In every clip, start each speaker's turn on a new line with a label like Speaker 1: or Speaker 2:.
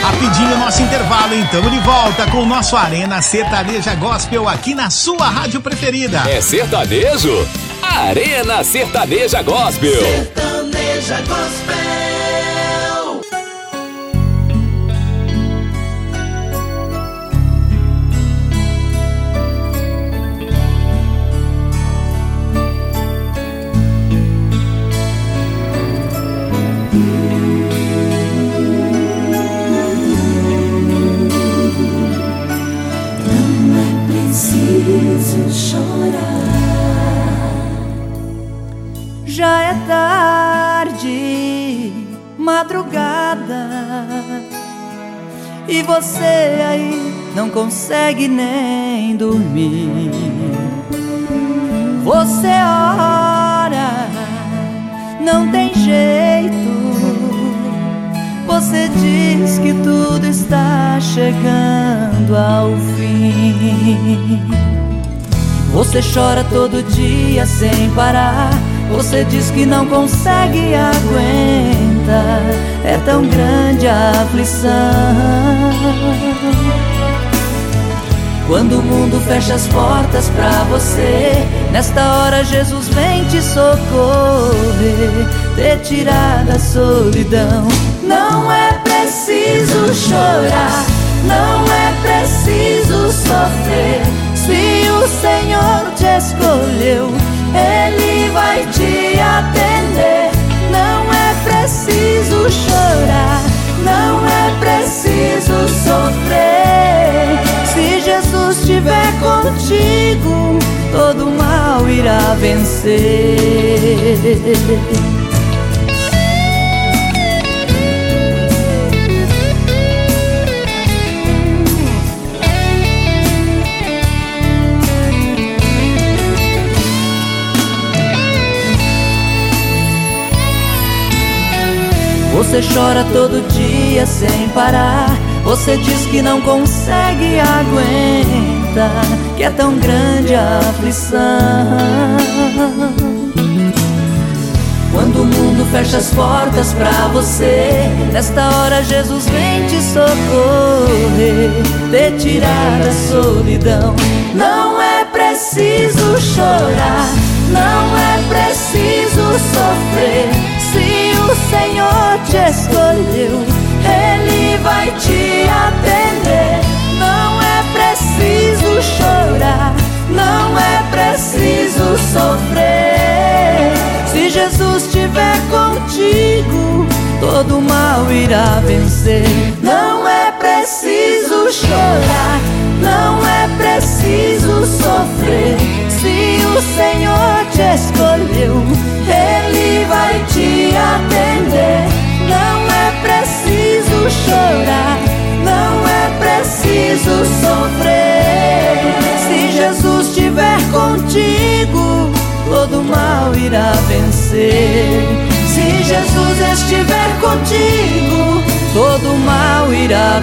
Speaker 1: Rapidinho nosso intervalo, então de volta com o nosso Arena Sertaneja Gospel aqui na sua rádio preferida.
Speaker 2: É sertanejo? Arena Sertaneja Gospel.
Speaker 3: Sertaneja Gospel.
Speaker 4: Já é tarde, madrugada, e você aí não consegue nem dormir. Você ora, não tem jeito. Você diz que tudo está chegando ao fim. Você chora todo dia sem parar. Você diz que não consegue aguentar. É tão grande a aflição. Quando o mundo fecha as portas pra você, nesta hora Jesus vem te socorrer, te tirar da solidão. Não é preciso chorar, não é preciso sofrer. Se o Senhor te escolheu, Ele vai te atender. Não é preciso chorar, não é preciso sofrer. Se Jesus estiver contigo, todo mal irá vencer. Você chora todo dia sem parar. Você diz que não consegue aguentar, que é tão grande a aflição. Quando o mundo fecha as portas pra você, nesta hora Jesus vem te socorrer, te tirar da solidão. Não é preciso chorar, não é preciso sofrer. Se o Senhor te escolheu, Ele vai te atender. Não é preciso chorar, não é preciso sofrer. Se Jesus estiver contigo, todo mal irá vencer. Não é preciso chorar, não é preciso sofrer. Se o Senhor te escolheu, Ele vai te atender. Não é preciso chorar, não é preciso sofrer. Se Jesus estiver contigo, todo mal irá vencer. Se Jesus estiver contigo, todo mal irá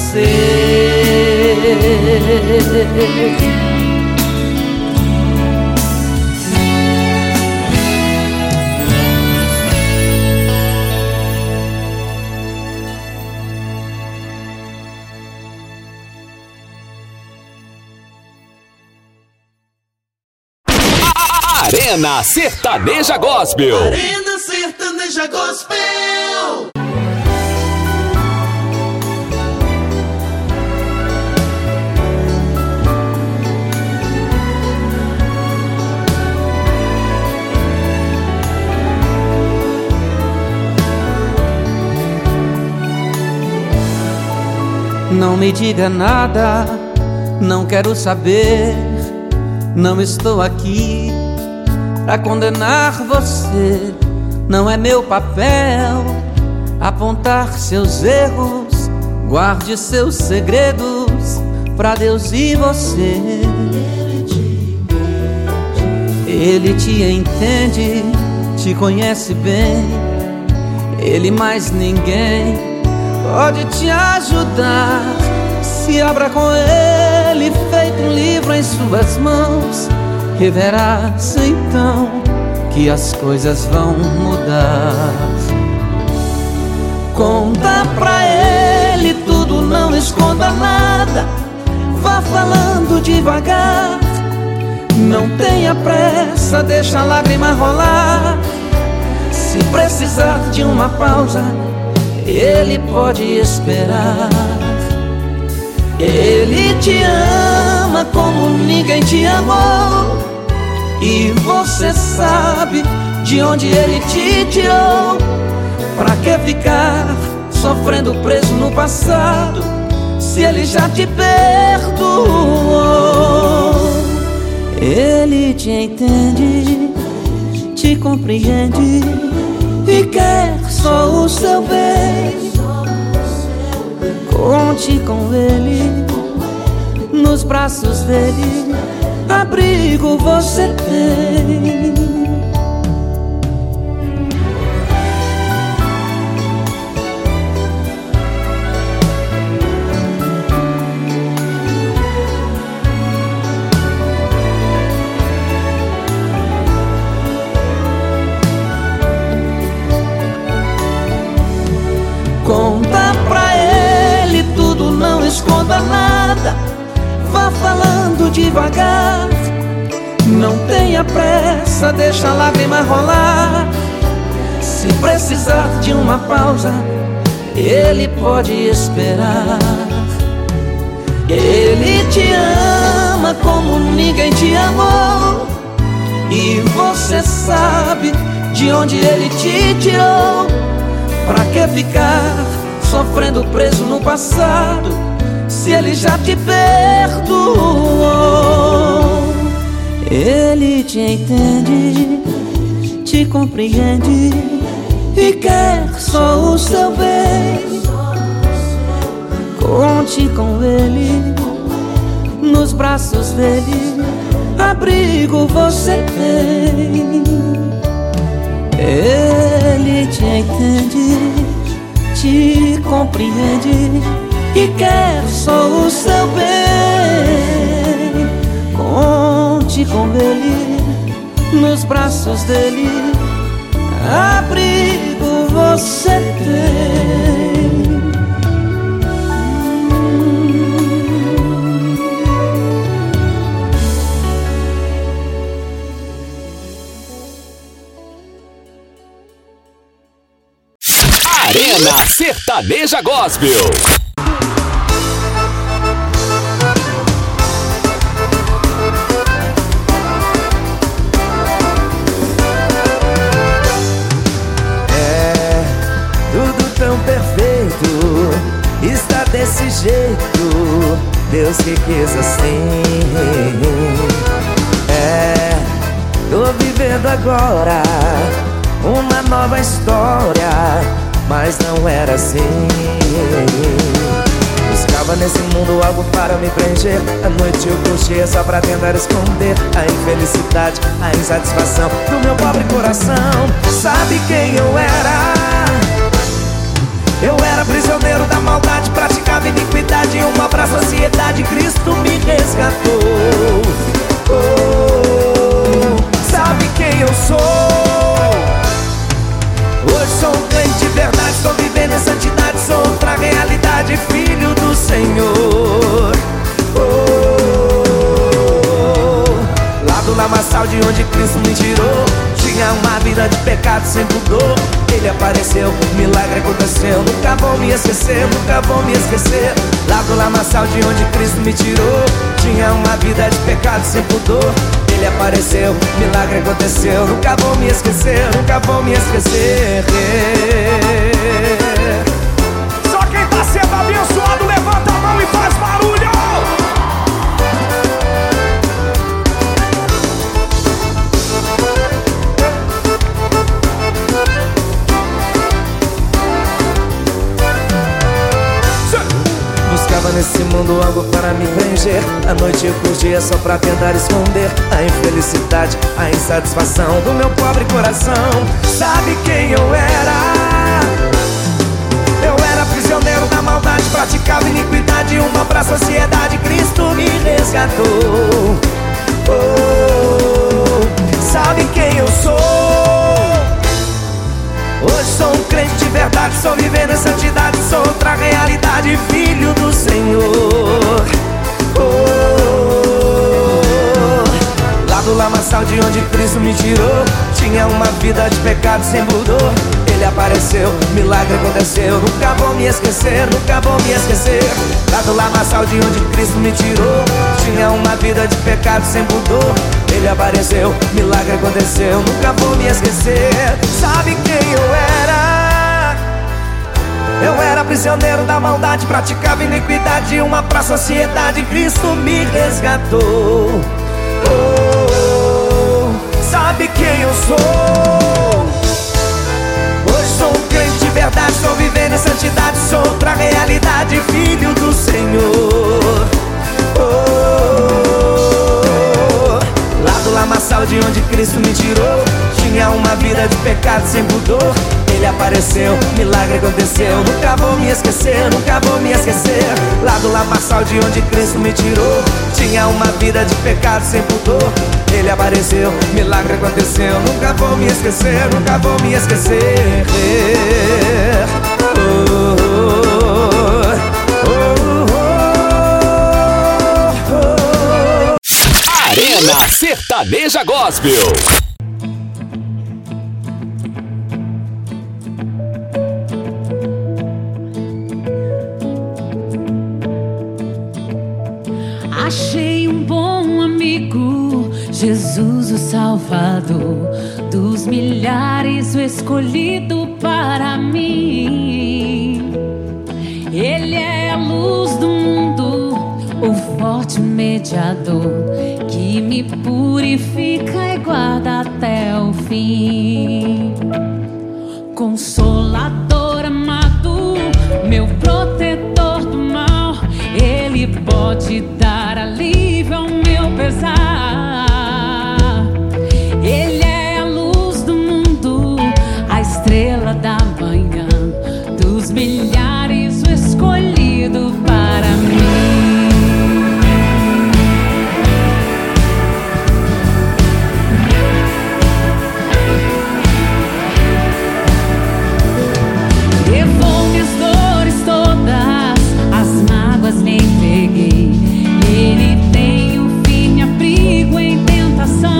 Speaker 4: vencer.
Speaker 2: Arena Sertaneja Gospel.
Speaker 3: Arena Sertaneja Gospel.
Speaker 5: Não me diga nada, não quero saber. Não estou aqui pra condenar você. Não é meu papel apontar seus erros. Guarde seus segredos pra Deus e você. Ele te entende, te conhece bem. Ele mais ninguém pode te ajudar. Se abra com ele, feito um livro em suas mãos, e verás então que as coisas vão mudar. Conta pra ele tudo falando devagar. Não tenha pressa, deixa a lágrima rolar. Se precisar de uma pausa, ele pode esperar. Ele te ama como ninguém te amou, e você sabe de onde ele te tirou. Pra que ficar sofrendo preso no passado, se ele já te perdoou? Ele te entende, te compreende e quer só o seu bem. Conte com ele, nos braços dele, abrigo você tem. Conta pra ele tudo, não esconda nada. Vá falando devagar. Não tenha pressa, deixa a lágrima rolar. Se precisar de uma pausa, ele pode esperar. Ele te ama como ninguém te amou, e você sabe de onde ele te tirou. Pra que ficar sofrendo preso no passado, se ele já te perdoou? Ele te entende, te compreende e quer só o seu bem. Conte com ele, nos braços dele, abrigo você tem. Ele te entende, te compreende e quer só o seu bem. Conte com ele, nos braços dele, abrigo você tem.
Speaker 2: Arena Sertaneja Gospel.
Speaker 6: É tudo tão perfeito, está desse jeito, Deus que quis assim. É, tô vivendo agora uma nova história, mas não era assim. Buscava nesse mundo algo para me preencher. À noite eu curtia só pra tentar esconder a infelicidade, a insatisfação do meu pobre coração. Sabe quem eu era? Eu era prisioneiro da maldade, praticava iniquidade, uma pra sociedade, Cristo me resgatou. Oh, sabe quem eu sou? Hoje sou um crente de verdade, estou vivendo em santidade, sou outra realidade, filho do Senhor. Lá do lamaçal de onde Cristo me tirou, tinha uma vida de pecado sem pudor. Ele apareceu, milagre aconteceu, nunca vou me esquecer, nunca vou me esquecer. Lá do lamaçal de onde Cristo me tirou, tinha uma vida de pecado sem pudor. Ele apareceu, milagre aconteceu, nunca vou me esquecer, nunca vou me esquecer.
Speaker 7: Só quem tá sendo abençoado levanta a mão e faz barulho.
Speaker 6: Buscava nesse mundo algo para me preencher. À noite eu curtia só pra tentar esconder a infelicidade, a insatisfação do meu pobre coração. Sabe quem eu era? Eu era prisioneiro da maldade, praticava iniquidade, uma pra sociedade, Cristo me resgatou. Oh, sabe quem eu sou? Hoje sou um crente de verdade, estou vivendo em santidade, sou outra realidade, filho do Senhor. Lá do lamaçal de onde Cristo me tirou, tinha uma vida de pecado sem pudor. Ele apareceu, milagre aconteceu. Nunca vou me esquecer, nunca vou me esquecer. Lá do lamaçal de onde Cristo me tirou, tinha uma vida de pecado sem pudor. Ele apareceu, milagre aconteceu. Nunca vou me esquecer. Sabe quem eu era? Eu era prisioneiro da maldade, praticava iniquidade, uma pra sociedade. Cristo me resgatou. Sabe quem eu sou? Hoje sou um crente de verdade, estou vivendo em santidade, sou outra realidade, filho do Senhor. Lá do lamaçal de onde Cristo me tirou, tinha uma vida de pecado sem pudor. Ele apareceu, milagre aconteceu. Nunca vou me esquecer, nunca vou me esquecer. Lá do lamaçal de onde Cristo me tirou, tinha uma vida de pecado sem pudor. Ele apareceu, milagre aconteceu. Nunca vou me esquecer, nunca vou me esquecer.
Speaker 2: Arena Sertaneja Gospel.
Speaker 8: Achei um bom amigo, Jesus o Salvador, dos milhares o escolhido para mim. Ele é a luz do mundo, o forte mediador, que me purifica e guarda até o fim. Consolador amado, meu protetor do mal, Ele pode dar alívio ao meu pesar. Ele é a luz do mundo, a estrela da manhã, dos milhares o escolhido para mim. Levou minhas dores todas, as mágoas lhe entreguei. Ele tem o firme abrigo em tentação.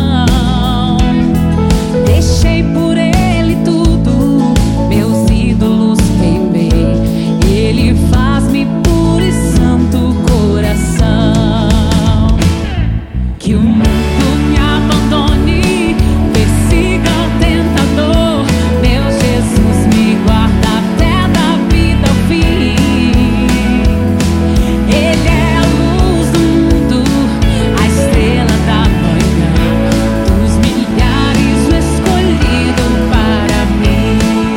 Speaker 8: Deixei por ele tudo, meus ídolos queimei. Ele faz-me puro e santo coração. Que o mundo me abandone, persiga o tentador, meu Jesus me guarda até da vida ao fim. Ele é a luz do mundo, a estrela da manhã, dos milhares o escolhido para mim.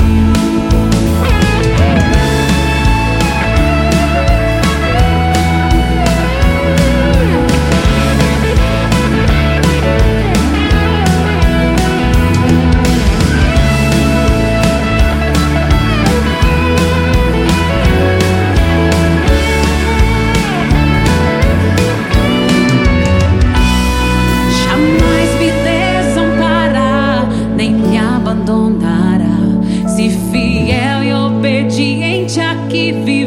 Speaker 8: Jamais me desamparará, nem me abandonará. Se fiel e obediente aqui viverá.